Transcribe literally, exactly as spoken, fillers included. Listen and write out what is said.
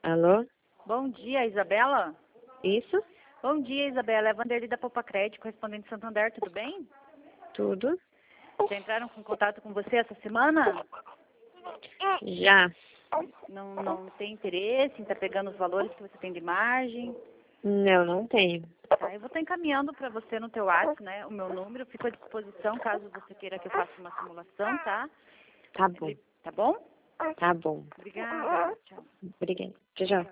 Alô? Bom dia, Isabela? Isso? Bom dia, Isabela. É a Vanderlei da Poupa Crédito, correspondente Santander, tudo bem? Tudo? Já entraram em contato com você essa semana? Já. Não, não tem interesse em estar pegando os valores que você tem de margem? Não, não tenho. Tá, eu vou estar encaminhando para você no teu WhatsApp, né, o meu número. Fico à disposição caso você queira que eu faça uma simulação, tá? Tá bom. Tá bom? Tá bom. Obrigada. Tchau. Obrigada. Tchau, tchau.